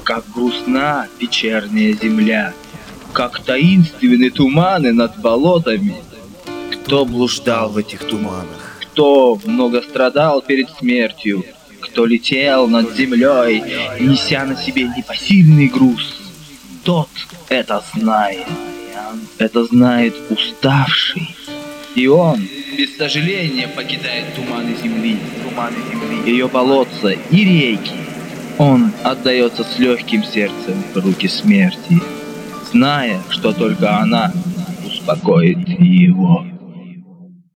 Как грустна вечерняя земля, как таинственны туманы над болотами. Кто блуждал в этих туманах? Кто много страдал перед смертью? Кто летел над землей, неся на себе непосильный груз? Тот это знает. Это знает уставший. И он без сожаления покидает туманы земли, ее болотца и реки. Он отдается с легким сердцем в руки смерти, зная, что только она успокоит его.